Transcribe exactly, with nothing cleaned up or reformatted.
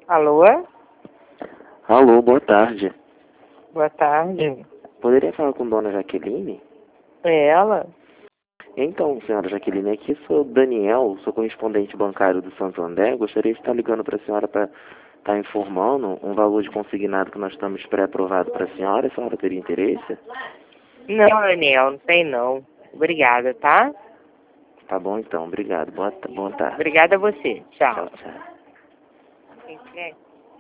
Alô? Alô, boa tarde. Boa tarde. Poderia falar com Dona Jaqueline? É ela? Então, senhora Jaqueline, aqui sou Daniel, sou correspondente bancário do Santander. Gostaria de estar ligando para a senhora para estar informando um valor de consignado que nós estamos pré-aprovado para a senhora. A senhora teria interesse? Não, Daniel, não tem não. Obrigada, tá? Tá bom então, obrigado. Boa, boa tarde. Obrigada a você. Tchau. Tchau, tchau.